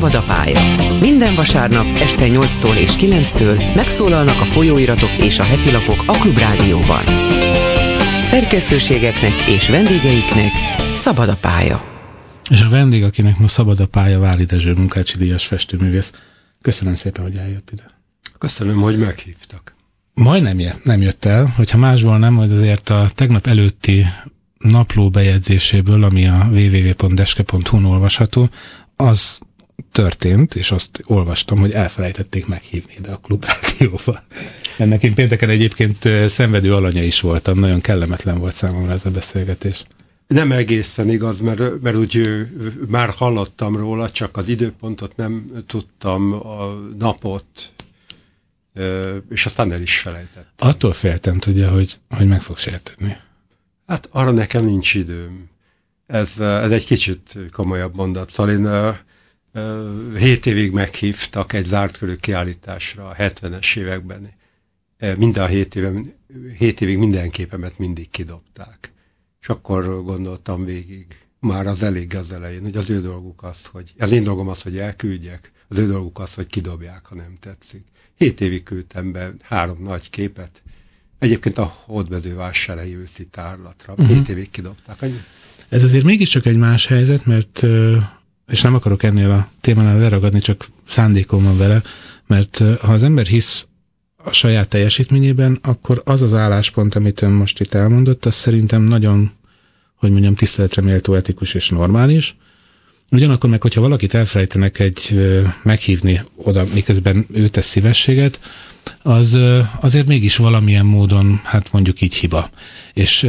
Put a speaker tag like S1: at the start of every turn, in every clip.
S1: Szabad a pálya. Minden vasárnap este 8-tól és 9-től megszólalnak a folyóiratok és a hetilapok a Klubrádióban. Szerkesztőségeknek és vendégeiknek szabad a pálya.
S2: És a vendég, akinek ma szabad a pálya, Váli Dezső Munkácsi díjas festőművész. Köszönöm szépen, hogy eljött ide.
S3: Köszönöm, hogy meghívtak.
S2: Majdnem nem jött el, hogyha másból nem, hogy azért a tegnap előtti napló bejegyzéséből, ami a www.deske.hu-n olvasható, az történt, és azt olvastam, hogy elfelejtették meghívni ide a Klubrádióba. Ennek én pénteken egyébként szenvedő alanya is voltam, nagyon kellemetlen volt számomra ez a beszélgetés.
S3: Nem egészen igaz, mert úgy már hallottam róla, csak az időpontot nem tudtam, a napot, és aztán el is felejtettem.
S2: Attól féltem, tudja, hogy meg fog sértődni.
S3: Hát arra nekem nincs időm. Ez egy kicsit komolyabb mondat. Szóval 7 évig meghívtak egy zárt körű kiállításra a 70-es években. Minden 7 évig minden képemet mindig kidobták. És akkor gondoltam végig, már az elég az elején, hogy az ő dolguk az, hogy az én dolgom az, hogy elküldjek, az ő dolguk az, hogy kidobják, ha nem tetszik. 7 évig küldtem be 3 nagy képet, egyébként a Hódmezővásárhelyi őszi tárlatra. 7 évig kidobták.
S2: Ez azért mégiscsak egy más helyzet, mert, és nem akarok ennél a témánál leragadni, csak szándékom van vele, mert ha az ember hisz a saját teljesítményében, akkor az az álláspont, amit ön most itt elmondott, az szerintem nagyon, hogy mondjam, tiszteletre méltó, etikus és normális. Ugyanakkor meg, hogyha valakit elfelejtenek meghívni oda, miközben ő tesz szívességet, az azért mégis valamilyen módon, hát mondjuk így hiba. És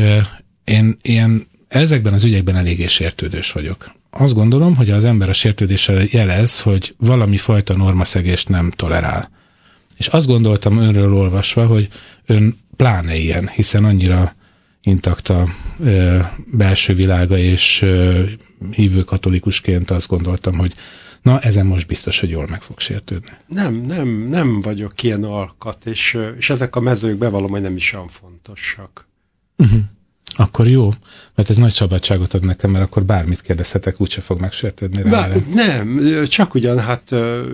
S2: én ezekben az ügyekben eléggé sértődős vagyok. Azt gondolom, hogy az ember a sértődéssel jelez, hogy valami fajta normaszegést nem tolerál. És azt gondoltam önről olvasva, hogy ön pláne ilyen, hiszen annyira intakt a belső világa, és hívő katolikusként azt gondoltam, hogy na, ezen most biztos, hogy jól meg fog sértődni.
S3: Nem vagyok ilyen alkat, és ezek a mezők bevallom, hogy nem is olyan fontosak.
S2: Akkor jó, mert ez nagy szabadságot ad nekem, mert akkor bármit kérdezhetek, úgyse fog megsértődni rá.
S3: Nem, csak ugyan, hát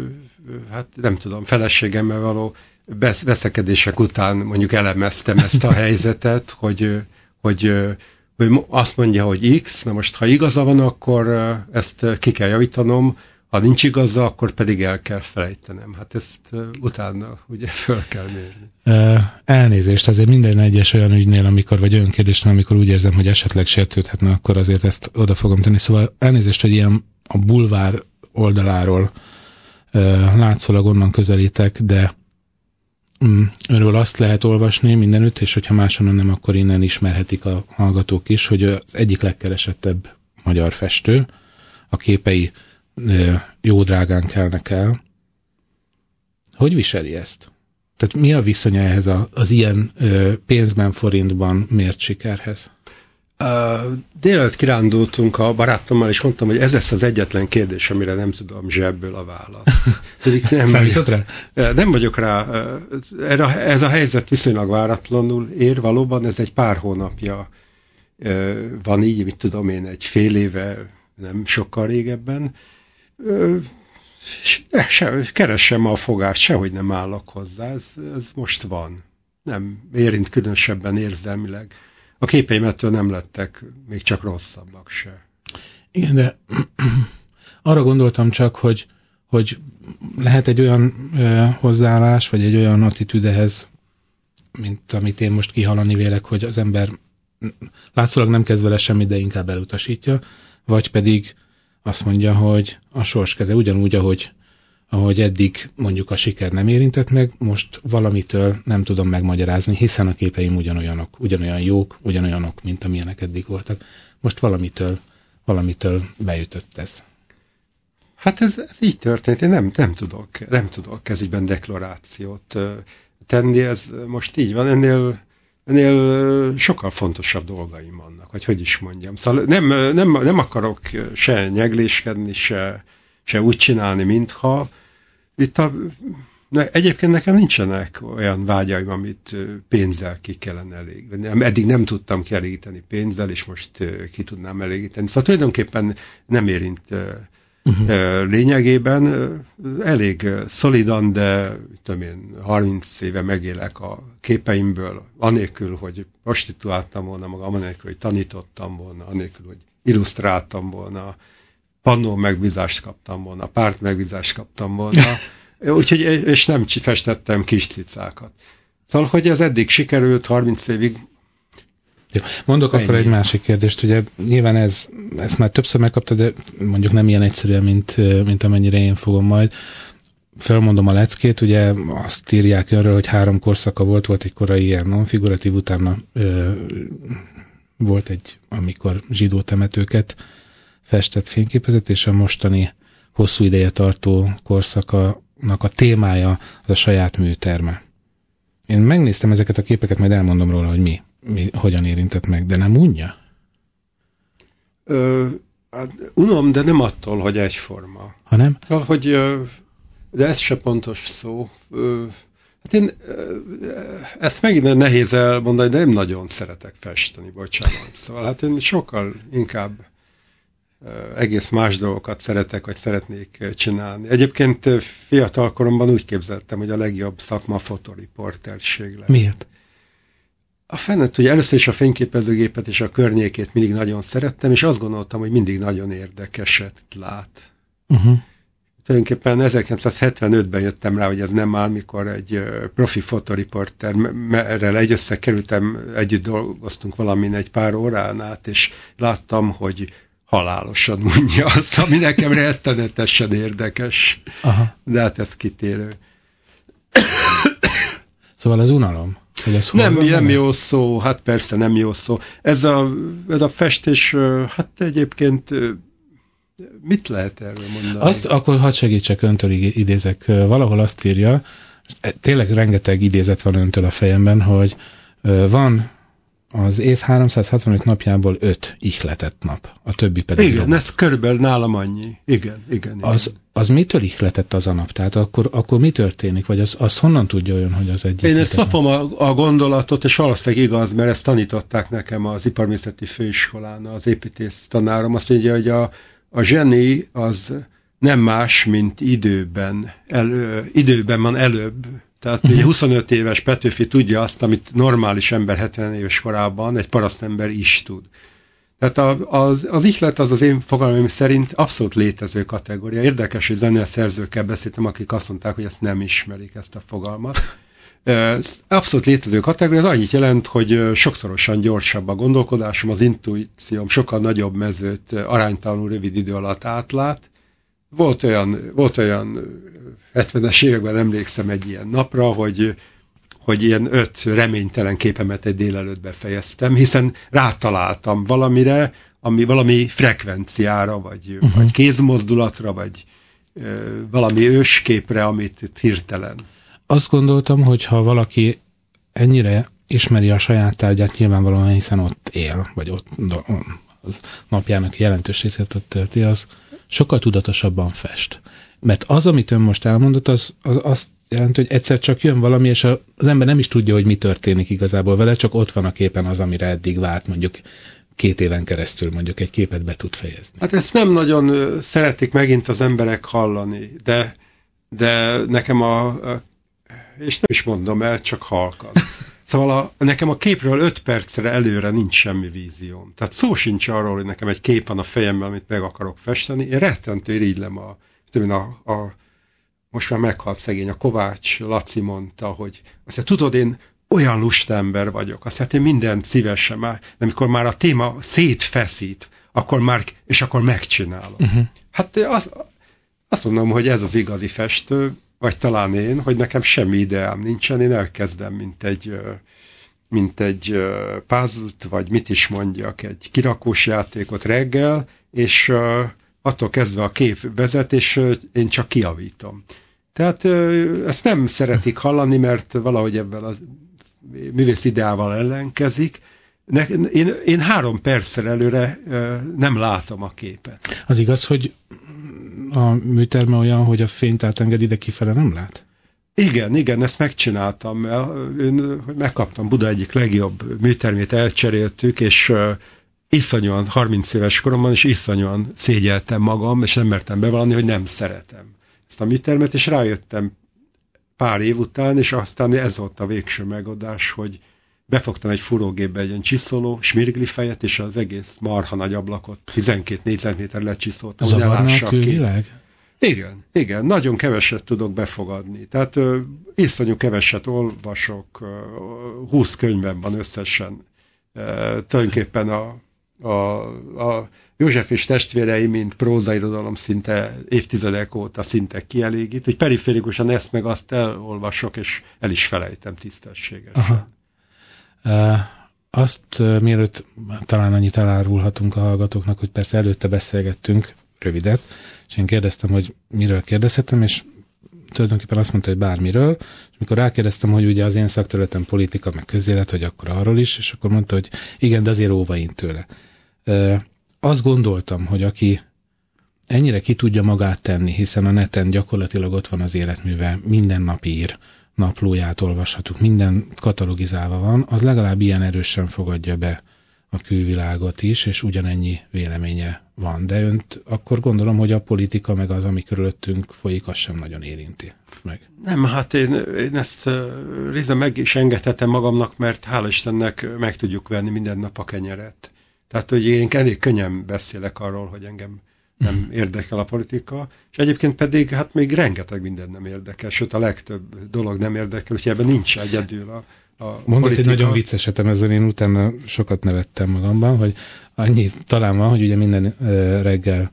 S3: nem tudom, feleségemmel való veszekedések után mondjuk elemeztem ezt a helyzetet, hogy azt mondja, hogy X, na most ha igaza van, akkor ezt ki kell javítanom, ha nincs igaza, akkor pedig el kell felejtenem. Hát ezt utána ugye föl kell mérni.
S2: Elnézést, azért minden egyes olyan ügynél, vagy olyan kérdésnél, amikor úgy érzem, hogy esetleg sértődhetne, akkor azért ezt oda fogom tenni. Szóval elnézést, hogy ilyen a bulvár oldaláról látszólag onnan közelítek, de önről azt lehet olvasni mindenütt, és hogyha máshonnan nem, akkor innen ismerhetik a hallgatók is, hogy az egyik legkeresettebb magyar festő, a képei jó drágán kelnek el. Hogy viseli ezt? Tehát mi a viszonya ehhez az ilyen pénzben, forintban mért sikerhez?
S3: Délelőtt kirándultunk a barátommal, és mondtam, hogy ez lesz az egyetlen kérdés, amire nem tudom zsebből a választ. Nem vagyok rá. Ez a helyzet viszonylag váratlanul ér, valóban ez egy pár hónapja van így, mit tudom én, egy fél éve, nem sokkal régebben. Keressem a fogást, sehogy nem állok hozzá, ez most van. Nem érint különösebben érzelmileg. A képeimettől nem lettek még csak rosszabbak se.
S2: Igen, de arra gondoltam csak, hogy lehet egy olyan hozzáállás, vagy egy olyan attitűd ehhez, mint amit én most kihalani vélek, hogy az ember látszólag nem kezd vele semmit, de inkább elutasítja, vagy pedig azt mondja, hogy a sors keze ugyanúgy, ahogy eddig mondjuk a siker nem érintett meg, most valamitől nem tudom megmagyarázni, hiszen a képeim ugyanolyan jók, ugyanolyanok, mint amilyenek eddig voltak. Most valamitől beütött ez.
S3: Hát ez így történt. Én nem tudok ez ügyben deklarációt tenni. Ez most így van. Ennél sokkal fontosabb dolgaim vannak, vagy hogy is mondjam. Szóval nem akarok se nyegléskedni, se úgy csinálni, mintha egyébként nekem nincsenek olyan vágyaim, amit pénzzel ki kellene elégíteni. Eddig nem tudtam kielégíteni pénzzel, és most ki tudnám elégíteni. Szóval tulajdonképpen nem érint Lényegében elég szolidan, de 30 éve megélek a képeimből, anélkül, hogy prostituáltam volna magam, anélkül, hogy tanítottam volna, anélkül, hogy illusztráltam volna, pannó megbízást kaptam volna, párt megbízást kaptam volna, úgyhogy, és nem festettem kis cicákat. Szóval, hogy ez eddig sikerült 30 évig.
S2: Jó. Mondok ennyi. Akkor egy másik kérdést, ugye nyilván ezt már többször megkapta, de mondjuk nem ilyen egyszerűen, mint amennyire én fogom majd. Felmondom a leckét, ugye azt írják önről, hogy 3 korszaka volt egy korai ilyen non-figuratív, utána volt egy, amikor zsidó temetőket festett, fényképezett, és a mostani hosszú ideje tartó korszakának a témája az a saját műterme. Én megnéztem ezeket a képeket, majd elmondom róla, hogy mi hogyan érintett meg, de nem unja?
S3: Unom, de nem attól, hogy egyforma.
S2: Ha nem?
S3: Szóval, hogy, de ez se pontos szó. Hát én ezt megint nehéz elmondani, de nem nagyon szeretek festeni, bocsánat. Szóval hát én sokkal inkább egész más dolgokat szeretek, vagy szeretnék csinálni. Egyébként fiatal koromban úgy képzeltem, hogy a legjobb szakma a fotoriporterség lenne.
S2: Miért?
S3: A fennet, hogy először is a fényképezőgépet és a környékét mindig nagyon szerettem, és azt gondoltam, hogy mindig nagyon érdekeset lát. Tulajdonképpen 1975-ben jöttem rá, hogy ez nem áll, mikor egy profi fotoriporterrel összekerültem, együtt dolgoztunk valamin egy pár órán át, és láttam, hogy halálosan mondja azt, ami nekem rettenetesen érdekes.
S2: Aha.
S3: De hát ez kitérő.
S2: Szóval az unalom?
S3: Nem jó szó, hát persze nem jó szó. Ez a festés, hát egyébként mit lehet erről mondani?
S2: Azt akkor hadd segítsek, öntől idézek. Valahol azt írja, tényleg rengeteg idézet van öntől a fejemben, hogy van az év 365 napjából 5 ihletett nap, a többi pedig...
S3: Igen, ez körülbelül nálam annyi. Igen.
S2: Az mitől ihletett az a nap? Tehát akkor mi történik? Vagy az honnan tudja olyan, hogy az egy...
S3: Én ezt lapom a gondolatot, és valószínűleg igaz, mert ezt tanították nekem az Iparművészeti Főiskolán, az építész tanárom. Azt mondja, hogy a zseni az nem más, mint időben van előbb. Tehát 25 éves Petőfi tudja azt, amit normális ember 70 éves korában egy parasztember is tud. Tehát az ihlet az én fogalmam szerint abszolút létező kategória. Érdekes, hogy zeneszerzőkkel beszéltem, akik azt mondták, hogy ezt nem ismerik, ezt a fogalmat. Abszolút létező kategória, az annyit jelent, hogy sokszorosan gyorsabb a gondolkodásom, az intuícióm sokkal nagyobb mezőt aránytalanul rövid idő alatt átlát. Volt olyan 70-es években emlékszem egy ilyen napra, hogy ilyen 5 reménytelen képemet egy délelőtt befejeztem, hiszen rátaláltam valamire, valami frekvenciára, vagy kézmozdulatra, vagy valami ősképre, amit hirtelen.
S2: Azt gondoltam, hogy ha valaki ennyire ismeri a saját tárgyát, nyilvánvalóan, hiszen ott él, vagy ott az napjának jelentős részét ott tölti, az sokkal tudatosabban fest. Mert az, amit ön most elmondott, az azt jelenti, hogy egyszer csak jön valami, és az ember nem is tudja, hogy mi történik igazából vele, csak ott van a képen az, amire eddig várt, mondjuk 2 éven keresztül mondjuk egy képet be tud fejezni.
S3: Hát ezt nem nagyon szeretik megint az emberek hallani, de nekem és nem is mondom el, csak halkan. Szóval nekem a képről 5 percre előre nincs semmi vízióm. Tehát szó sincs arról, hogy nekem egy kép van a fejemben, amit meg akarok festeni. Én rettentő irigylem most már meghalt szegény, a Kovács Laci mondta, hogy azt mondja, tudod, én olyan lustember vagyok, azt mondja, én mindent szívesen már, de amikor már a téma szétfeszít, akkor megcsinálom. Hát azt mondom, hogy ez az igazi festő, vagy talán én, hogy nekem semmi ideám nincsen, én elkezdem, mint egy puzzle-t, vagy mit is mondjak, egy kirakós játékot reggel, és attól kezdve a kép vezet, és én csak kijavítom. Tehát ezt nem szeretik hallani, mert valahogy ebben a művész ideával ellenkezik. Én 3 perccel előre nem látom a képet.
S2: Az igaz, hogy a műterme olyan, hogy a fényt átenged ide kifele, nem lát?
S3: Igen, ezt megcsináltam. Megkaptam Buda egyik legjobb műtermét, elcseréltük, és iszonyúan, 30 éves koromban is iszonyúan szégyeltem magam, és nem mertem bevallani, hogy nem szeretem ezt a műtermet, és rájöttem pár év után, és aztán ez volt a végső megoldás, hogy befogtam egy fúrógépbe egy ilyen csiszoló, smirgli fejet, és az egész marha nagy ablakot 12 négyzetméter lecsiszoltam, hogy ne lássak ki. Igen, nagyon keveset tudok befogadni. Tehát iszonyú keveset olvasok, 20 könyvem van összesen. Tulajdonképpen a József és testvérei, mint prózairodalom szinte évtizedek óta szinte kielégít, hogy periférikusan ezt meg azt elolvasok, és el is felejtem tisztességesen.
S2: Azt mielőtt talán annyit elárulhatunk a hallgatóknak, hogy persze előtte beszélgettünk rövidet, és én kérdeztem, hogy miről kérdezhetem, és tulajdonképpen azt mondta, hogy bármiről, és mikor rákérdeztem, hogy ugye az én szakterületem politika, meg közélet, hogy akkor arról is, és akkor mondta, hogy igen, de azért óvaint tőle. Azt gondoltam, hogy aki ennyire ki tudja magát tenni, hiszen a neten gyakorlatilag ott van az életműve, minden nap ír, naplóját olvashatunk, minden katalogizálva van, az legalább ilyen erősen fogadja be a külvilágot is, és ugyanennyi véleménye van. De önt akkor gondolom, hogy a politika meg az, ami körülöttünk folyik, az sem nagyon érinti meg.
S3: Nem, hát én ezt részben meg is engedhetem magamnak, mert hála Istennek meg tudjuk venni minden nap a kenyeret. Tehát, hogy én elég könnyen beszélek arról, hogy engem nem érdekel a politika, és egyébként pedig hát még rengeteg minden nem érdekel, sőt a legtöbb dolog nem érdekel, úgyhogy ebben nincs egyedül a
S2: Mondott egy nagyon vicces esetem, ezzel én utána sokat nevettem magamban, hogy annyi talán van, hogy ugye minden reggel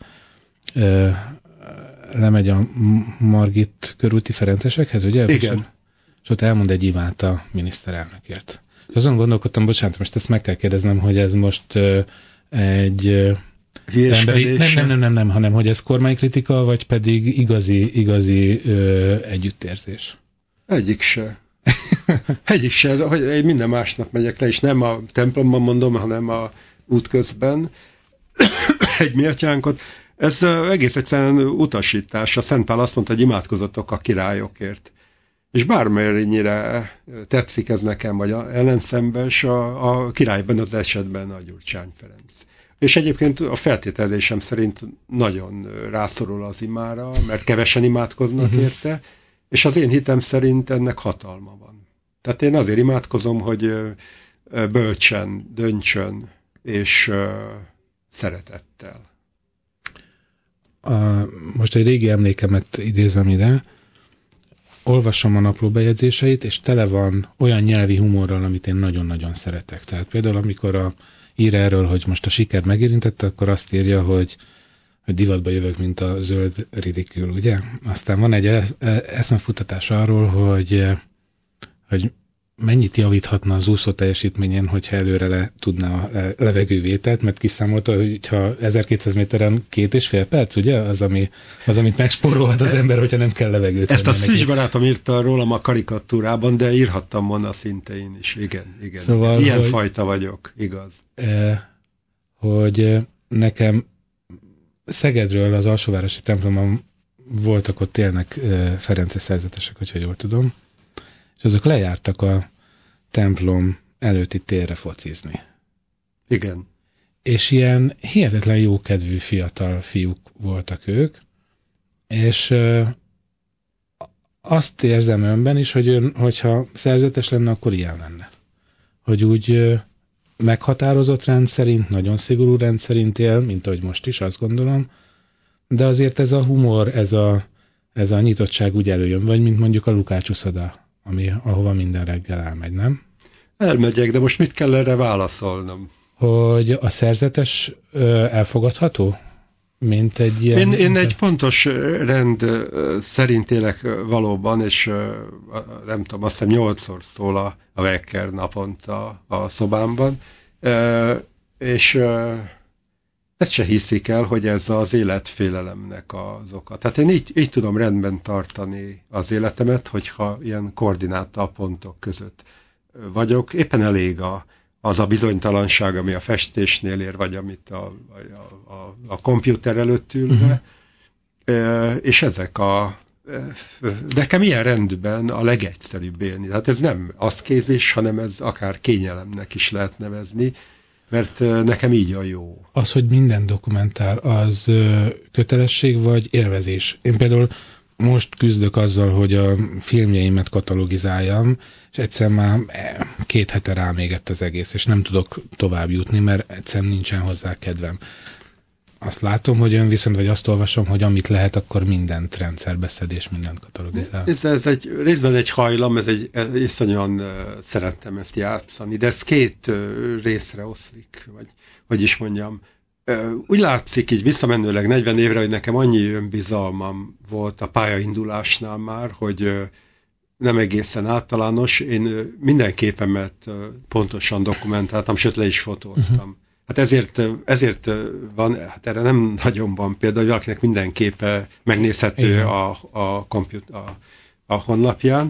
S2: lemegy a Margit körúti Ferencesekhez, ugye?
S3: Igen.
S2: És ott elmond egy ivát a miniszterelnökért. És azon gondolkodtam, bocsánat, most ezt meg kell kérdeznem, hogy ez most egy emberi, nem, hanem hogy ez kormánykritika, vagy pedig igazi együttérzés.
S3: Egyik se, hogy én minden másnap megyek le, és nem a templomban mondom, hanem a útközben egy mértyánkot. Ez egész egyszerűen utasítás. A Szent Pál azt mondta, hogy imádkozzatok a királyokért. És bármennyire tetszik ez nekem, vagy ellenszembes, a királyban az esetben a Gyurcsány Ferenc. És egyébként a feltételezésem szerint nagyon rászorul az imára, mert kevesen imádkoznak érte, és az én hitem szerint ennek hatalma van. Tehát én azért imádkozom, hogy bölcsen, döntsön, és szeretettel.
S2: Most egy régi emlékemet idézem ide, olvasom a naplóbejegyzéseit, és tele van olyan nyelvi humorral, amit én nagyon-nagyon szeretek. Tehát például, amikor ír erről, hogy most a siker megérintette, akkor azt írja, hogy divatba jövök, mint a zöld ridikül, ugye? Aztán van egy eszmefutatás arról, hogy mennyit javíthatna az úszó teljesítményen, hogyha előre tudná a levegővételt, mert kiszámolta, hogy ha 1200 méteren 2,5 perc, ugye? Az, amit megspórolhat az ember, hogyha nem kell levegőt.
S3: Ezt a Szűcs barátom írta rólam a karikatúrában, de írhattam volna szinte én is. Igen. Szóval, ilyen fajta vagyok, igaz.
S2: Hogy nekem Szegedről az alsóvárosi templomban voltak ott élnek ferences szerzetesek, hogyha jól tudom, és azok lejártak a templom előtti térre focizni.
S3: Igen.
S2: És ilyen hihetetlen jókedvű fiatal fiúk voltak ők, és azt érzem önben is, hogy hogyha szerzetes lenne, akkor ilyen lenne. Hogy úgy meghatározott rendszerint, nagyon szigorú rendszerint él, mint ahogy most is, azt gondolom, de azért ez a humor, ez a nyitottság úgy előjön, vagy mint mondjuk a Lukács uszoda, ahova minden reggel elmegy, nem?
S3: Elmegyek, de most mit kell erre válaszolnom?
S2: Hogy a szerzetes elfogadható? Mint egy ilyen...
S3: Én egy pontos rend szerint élek valóban, és nem tudom, azt hiszem 8-szor szól a wecker naponta a szobámban, és ezt se hiszik el, hogy ez az életfélelemnek az oka. Tehát én így tudom rendben tartani az életemet, hogyha ilyen koordináta pontok között vagyok. Éppen elég az a bizonytalanság, ami a festésnél ér, vagy amit a kompjúter előtt ülve, és ezek nekem ilyen rendben a legegyszerűbb élni. Tehát ez nem aszkézis, hanem ez akár kényelemnek is lehet nevezni. mert nekem így a jó.
S2: Az, hogy minden dokumentál, az kötelesség vagy élvezés? Én például most küzdök azzal, hogy a filmjeimet katalogizáljam, és egyszerűen már 2 hete rámégett az egész, és nem tudok tovább jutni, mert egyszerűen nincsen hozzá kedvem. Azt látom, hogy ön viszont, vagy azt olvasom, hogy amit lehet, akkor mindent rendszerbe szed, és mindent katalogizál.
S3: Ez egy részben egy hajlam, ez iszonyan szerettem ezt játszani, de ez 2 részre oszlik, vagy hogy is mondjam. Úgy látszik így visszamenőleg 40 évre, hogy nekem annyi önbizalmam volt a pályaindulásnál már, hogy nem egészen általános. Én minden képemet pontosan dokumentáltam, sőt le is fotóztam. Hát ezért van, hát erre nem nagyon van példa, hogy valakinek minden képe megnézhető a honlapján.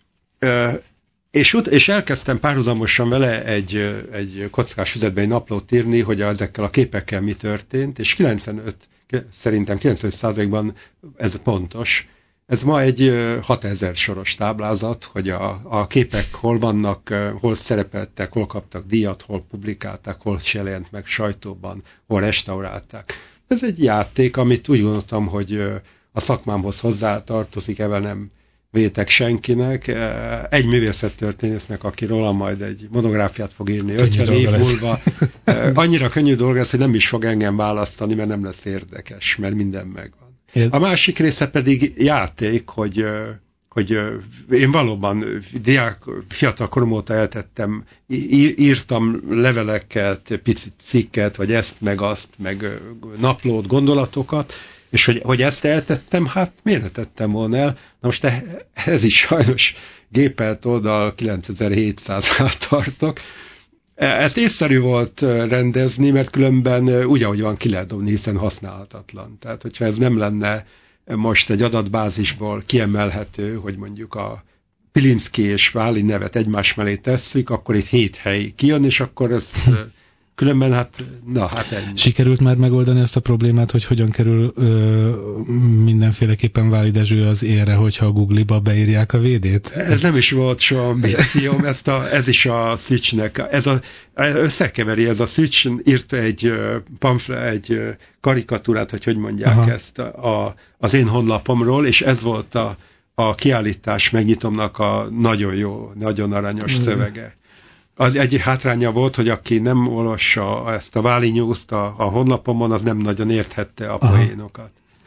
S3: És elkezdtem párhuzamosan vele egy kockás füzetbe egy naplót írni, hogy ezekkel a képekkel mi történt, és szerintem 95%-ban ez pontos. Ez ma egy 6000 soros táblázat, hogy a képek hol vannak, hol szerepeltek, hol kaptak díjat, hol publikálták, hol jelent meg sajtóban, hol restaurálták. Ez egy játék, amit úgy gondoltam, hogy a szakmámhoz hozzátartozik, ebben nem vétek senkinek. Egy művészettörténésznek, aki róla majd egy monográfiát fog írni 50 év múlva. Annyira könnyű dolga ez, hogy nem is fog engem választani, mert nem lesz érdekes, mert minden megvan. A másik része pedig játék, hogy én valóban fiatal korom óta eltettem, írtam leveleket, picit cikket, vagy ezt, meg azt, meg naplót, gondolatokat, és hogy ezt eltettem, hát miért ne tettem volna el? Na most ez is sajnos gépelt oldal 9700-nál tartok. Ezt észszerű volt rendezni, mert különben úgy, ahogy van, ki lehet dobni, hiszen használhatatlan. Tehát, hogyha ez nem lenne most egy adatbázisból kiemelhető, hogy mondjuk a Pilinszky és Válin nevet egymás mellé tesszük, akkor itt 7 hely kijön, és akkor ezt különben hát ennyi.
S2: Sikerült már megoldani ezt a problémát, hogy hogyan kerül mindenféleképpen Váli Dezső az élre, hogyha a Google-ba beírják a VD-t?
S3: Ez nem is volt soha ambícióm, ez is a Switchnek, összekeveri, ez a Switch írt egy karikatúrát, hogy mondják. Aha. Ezt az én honlapomról, és ez volt a kiállítás megnyitomnak a nagyon jó, nagyon aranyos szövege. Az egy hátránya volt, hogy aki nem olvassa ezt a Váli News-t a honlapomon, az nem nagyon érthette a poénokat.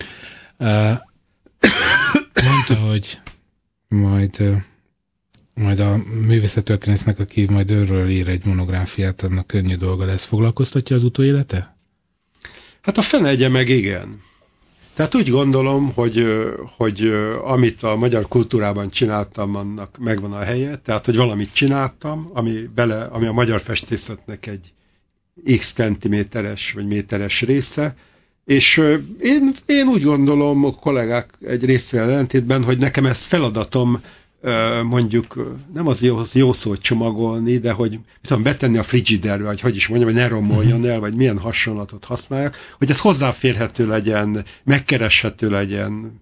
S2: Mondta, hogy majd a művészettörténésznek, aki majd őről ír egy monográfiát, annak könnyű dolga lesz. Foglalkoztatja az utóélete?
S3: Hát a fene egye meg igen. Tehát úgy gondolom, hogy amit a magyar kultúrában csináltam, annak megvan a helye, tehát hogy valamit csináltam, ami a magyar festészetnek egy x centiméteres vagy méteres része, és én úgy gondolom, a kollégák egy részével ellentétben, hogy nekem ez feladatom, mondjuk nem az jó szót csomagolni, de hogy betenni a frigiderbe, vagy hogy is mondjam, hogy ne romoljon el, vagy milyen hasonlatot használják, hogy ez hozzáférhető legyen, megkereshető legyen,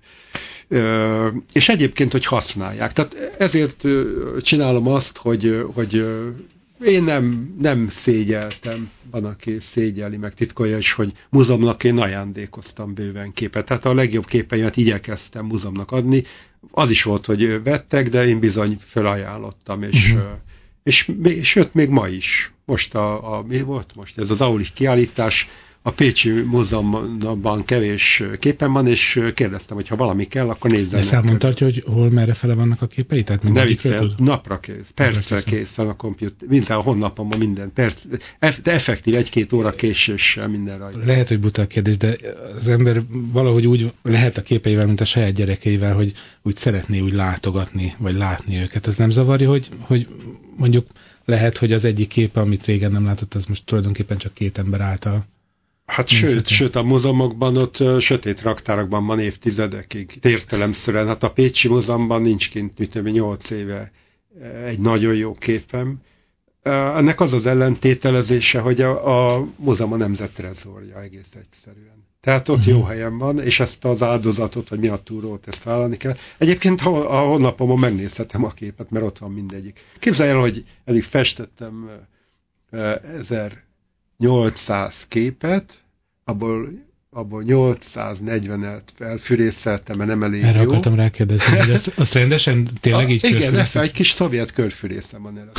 S3: és egyébként, hogy használják. Tehát ezért csinálom azt, hogy én nem szégyeltem, van, aki szégyeli, meg titkolja is, hogy múzeumnak én ajándékoztam bőven képet. Tehát a legjobb képeimet igyekeztem múzeumnak adni. Az is volt, hogy vettek, de én bizony felajánlottam, és sőt, még ma is. Most mi volt most? Ez az Aulich kiállítás, a Pécsi Múzeumban kevés képen van, és kérdeztem, hogy ha valami kell, akkor nézzen.
S2: De számon tartja, hogy hol merre fele vannak a képei? Tehát
S3: ne viccel, napra kész, percre készen a kompjúter, minden a honlapomban minden perc, de effektív 1-2 óra késéssel minden rajta.
S2: Lehet, hogy buta a kérdés, de az ember valahogy úgy lehet a képeivel, mint a saját gyerekeivel, hogy úgy szeretné úgy látogatni, vagy látni őket. Ez nem zavarja, hogy mondjuk lehet, hogy az egyik képe, amit régen nem látott, az most tulajdonképpen csak 2 ember által.
S3: Hát sőt, a múzeumokban ott sötét raktárakban van évtizedekig. Értelemszerűen, hát a Pécsi Múzeumban nincs kint, 8 éve egy nagyon jó képem. Ennek az az ellentételezése, hogy a múzeum a nemzetrezorja egész egyszerűen. Tehát ott jó helyen van, és ezt az áldozatot, vagy mi a túrót, ezt vállalni kell. Egyébként a honlapomon megnézhetem a képet, mert ott van mindegyik. Képzelj el, hogy eddig festettem 800 képet, abból 840-et felfűrészeltem, mert nem elég
S2: erre
S3: jó.
S2: akartam rákérdezni, hogy azt rendesen tényleg így
S3: igen, egy kis szovjet körfűrészem van erre.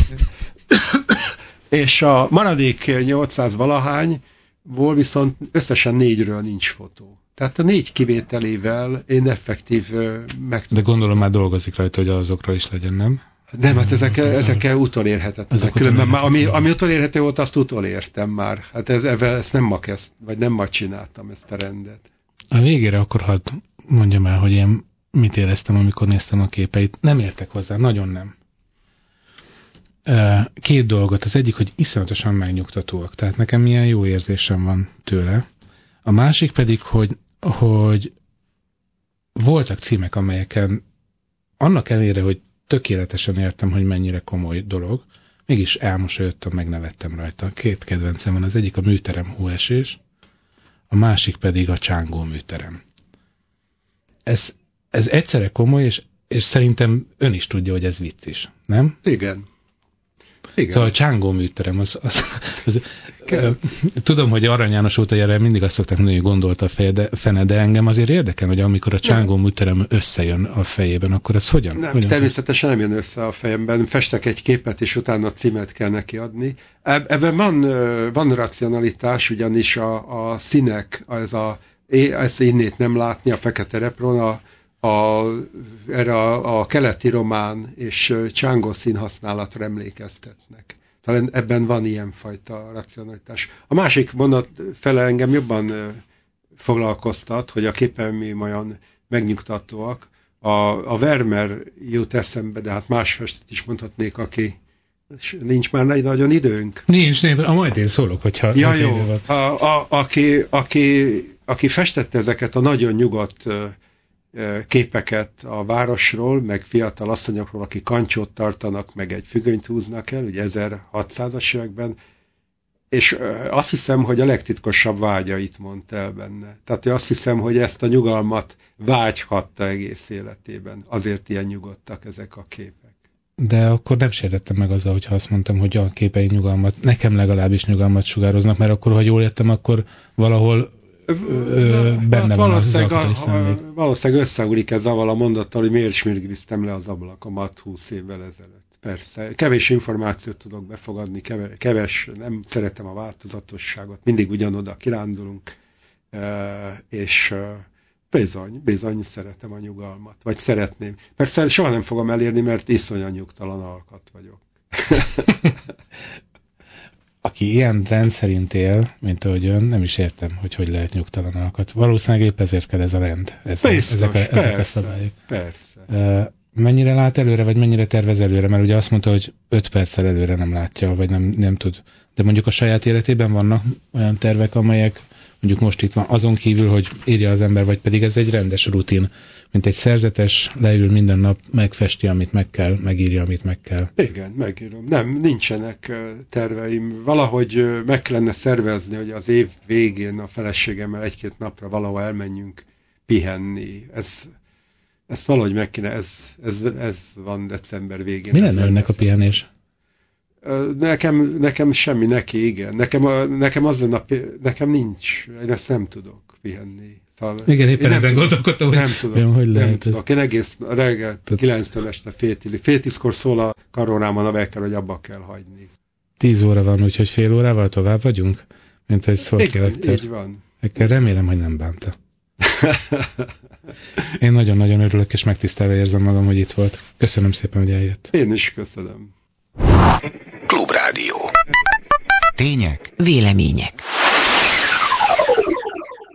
S3: És a maradék 800 valahányból viszont összesen 4-ről nincs fotó. Tehát a 4 kivételével én effektív
S2: De gondolom már dolgozik rajta, hogy azokról is legyen, nem?
S3: Nem, hát ezek utolérhetetlenek. Különben már, ami utolérhető volt, azt utolértem már. Hát ezt nem ma csináltam, ezt a rendet.
S2: A végére akkor hadd mondjam el, hogy én mit éreztem, amikor néztem a képeit. Nem értek hozzá, nagyon nem. 2 dolgot. Az egyik, hogy iszonyatosan megnyugtatóak. Tehát nekem milyen jó érzésem van tőle. A másik pedig, hogy voltak címek, amelyeken annak ellenére, hogy tökéletesen értem, hogy mennyire komoly dolog, mégis elmosolyodtam, megnevettem rajta. 2 kedvencem van, az egyik a Műterem hóesés, a másik pedig a Csángó műterem. Ez egyszerre komoly, és szerintem ön is tudja, hogy ez vicc is, nem?
S3: Igen.
S2: Szóval a Csángó műterem, tudom, hogy Arany János óta erre mindig azt szokták mondani, hogy gondolta a fene, de engem azért érdekel, hogy amikor a Csángó műterem összejön a fejében, akkor ez hogyan?
S3: Nem, természetesen nem jön össze a fejemben. Festek egy képet, és utána címet kell neki adni. Ebben van racionalitás, ugyanis a színek, ezt innét nem látni, a fekete repron, erre a keleti román és Csángó színhasználatra emlékeztetnek. Talán ebben van ilyenfajta racionalitás. A másik mondat fele engem jobban foglalkoztat, hogy a képeim olyan megnyugtatóak. A Vermeer jut eszembe, de hát más festet is mondhatnék, aki nincs már nagyon időnk.
S2: Nincs, majd én szólok, hogyha...
S3: Ja, jó. Aki festette ezeket a nagyon nyugodt képeket a városról, meg fiatal asszonyokról, akik kancsót tartanak, meg egy függönyt húznak el, ugye 1600-as években, és azt hiszem, hogy a legtitkosabb vágyait mondta el benne. Tehát azt hiszem, hogy ezt a nyugalmat vágyhatta egész életében. Azért ilyen nyugodtak ezek a képek.
S2: De akkor nem sértettem meg azzal, hogyha azt mondtam, hogy a képei nyugalmat, nekem legalábbis nyugalmat sugároznak, mert akkor, ha jól értem, akkor valahol benne van az alkotói szándék.
S3: Valószínűleg összeúrik ez avval a mondattal, hogy miért smirgriztem le az ablakamat 20 évvel ezelőtt. Persze, kevés információt tudok befogadni, keves, nem szeretem a változatosságot, mindig ugyanoda kirándulunk, és bizony szeretem a nyugalmat, vagy szeretném. Persze soha nem fogom elérni, mert iszonyan nyugtalan alkat vagyok.
S2: Aki ilyen rendszerint él, mint ahogy ön, nem is értem, hogy lehet nyugtalan alkat. Valószínűleg épp ezért kell ez a rend. Ezek a szabályok.
S3: Persze.
S2: Mennyire lát előre, vagy mennyire tervez előre? Mert ugye azt mondta, hogy 5 perccel előre nem látja, vagy nem tud. De mondjuk a saját életében vannak olyan tervek, amelyek mondjuk most itt van, azon kívül, hogy írja az ember, vagy pedig ez egy rendes rutin, mint egy szerzetes, leül minden nap, megfesti, amit meg kell, megírja, amit meg kell.
S3: Igen, megírom. Nem, nincsenek terveim. Valahogy meg kellene szervezni, hogy az év végén a feleségemmel 1-2 napra valahol elmenjünk pihenni. Ezt valahogy meg kéne, ez van december végén.
S2: Mi lenne önnek a pihenés?
S3: Nekem semmi, neki igen. Nekem nincs, én ezt nem tudok pihenni. Szóval
S2: igen, éppen ezen gondolkodtam, hogy
S3: nem tudom,
S2: hogy
S3: nem tudok. Én egész reggel 9-től este fél 10-kor szól a karórámon a vekker, hogy abba kell hagyni.
S2: 10 óra van, úgyhogy fél órával tovább vagyunk, mint hogy szólt ki.
S3: Igen, így van.
S2: Remélem, hogy nem bánta. Én nagyon-nagyon örülök, és megtisztelve érzem magam, hogy itt volt. Köszönöm szépen, hogy eljött.
S3: Én is köszönöm.
S4: Klubrádió. Tények.
S1: Vélemények.